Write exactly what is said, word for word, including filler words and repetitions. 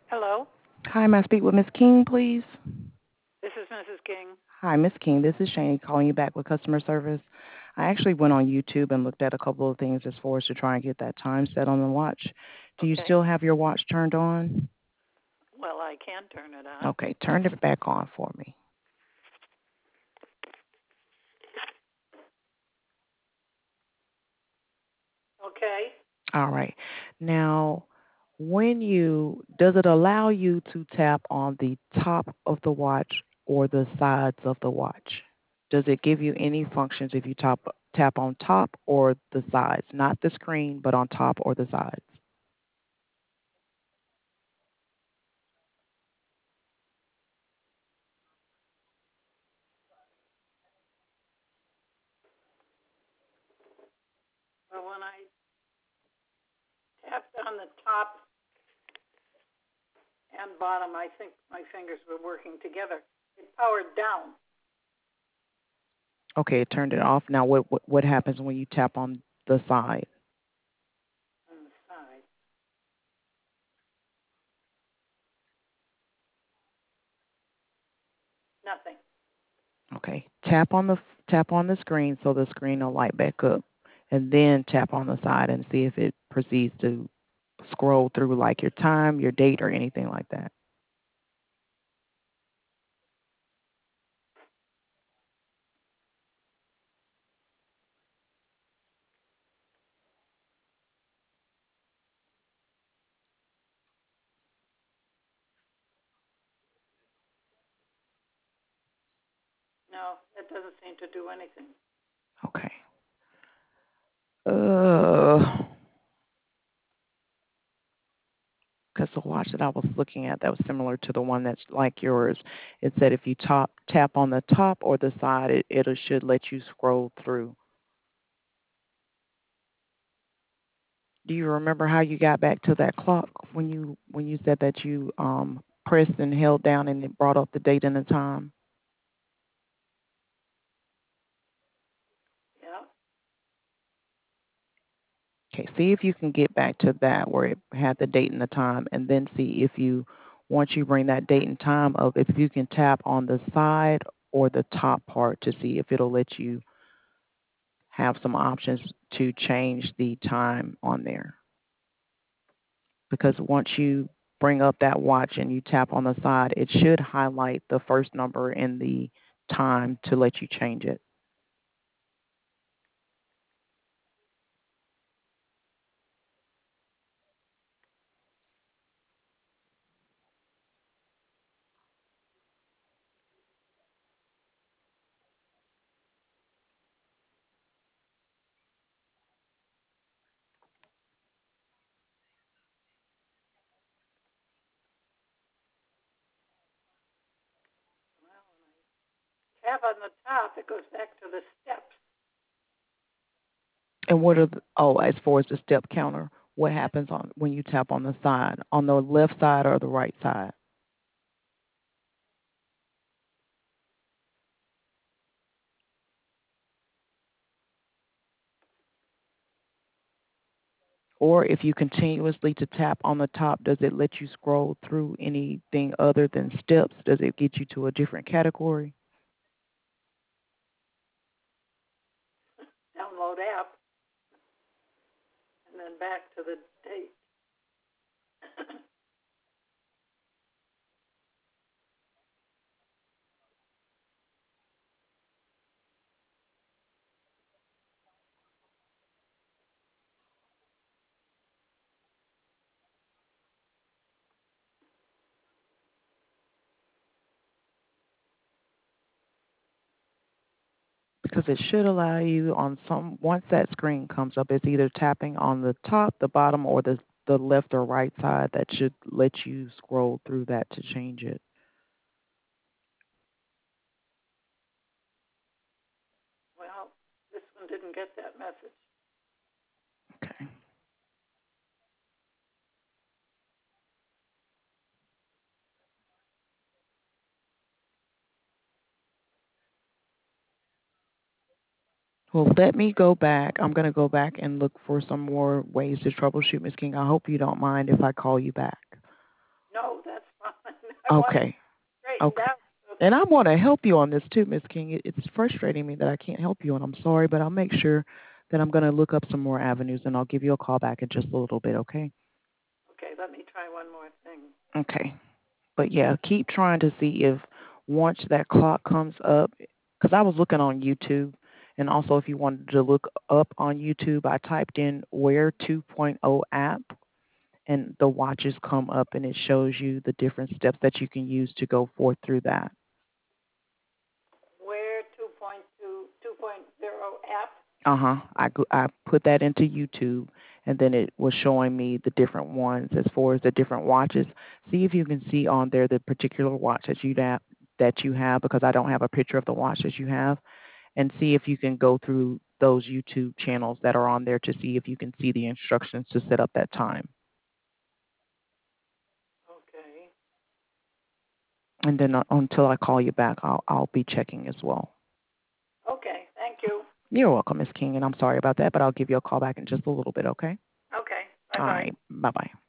Hello, Hi, may I speak with Miss King, please? this is Missus King. Hi, Miss King. This is Shane calling you back with customer service. I actually went on YouTube and looked at a couple of things as far as to try and get that time set on the watch. Do you Okay. still have your watch turned on? Well, I can turn it on. Okay, turn it back on for me. Okay. All right. Now, when you, does it allow you to tap on the top of the watch or the sides of the watch? Does it give you any functions if you tap tap on top or the sides? Not the screen, but on top or the sides. Well, when I tapped on the top and bottom, I think my fingers were working together. It powered down Okay, it turned it off. Now, what what, what happens when you tap on the side? on the side. Nothing. Okay, tap on the tap on the screen so the screen will light back up, and then tap on the side and see if it proceeds to scroll through like your time, your date, or anything like that. No, it doesn't seem to do anything. Okay. Uh, because the watch that I was looking at that was similar to the one that's like yours, it said if you top tap on the top or the side, it it should let you scroll through. Do you remember how you got back to that clock when you when you said that you um pressed and held down and it brought up the date and the time? Yeah. Okay, see if you can get back to that where it had the date and the time, and then see if you once you bring that date and time up, if you can tap on the side or the top part to see if it'll let you have some options to change the time on there. Because once you bring up that watch and you tap on the side, it should highlight the first number in the time to let you change it. Well, when I tap on the top, it goes back to the steps. And what are the, oh, as far as the step counter, what happens on when you tap on the side, on the left side or the right side? Or if you continuously to tap on the top, does it let you scroll through anything other than steps? Does it get you to a different category? Download app, and then back to the date. Because it should allow you on some once that screen comes up, it's either tapping on the top, the bottom, or the the left or right side that should let you scroll through that to change it. Well, this one didn't get that message. Okay. Well, let me go back. I'm going to go back and look for some more ways to troubleshoot, Miss King. I hope you don't mind if I call you back. No, I want it Okay. straightened Okay. out. So And I want to help you on this too, Miss King. It, it's frustrating me that I can't help you, and I'm sorry, but I'll make sure that I'm going to look up some more avenues, and I'll give you a call back in just a little bit, okay? okay, let me try one more thing. Okay. But yeah, keep trying to see if once that clock comes up, because I was looking on YouTube, and also if you wanted to look up on YouTube, I typed in Wear 2.0 app, and the watches come up, and it shows you the different steps that you can use to go forth through that. Wear two point two, two point oh app. Uh-huh. I, go- I put that into YouTube, and then it was showing me the different ones as far as the different watches. See if you can see on there the particular watch that you have, that you have, because I don't have a picture of the watch that you have, and see if you can go through those YouTube channels that are on there to see if you can see the instructions to set up that time. Okay. And then uh, until I call you back, I'll I'll be checking as well. Okay, thank you. You're welcome, Miss King, and I'm sorry about that, but I'll give you a call back in just a little bit, okay? Okay, All bye-bye. right. Bye-bye.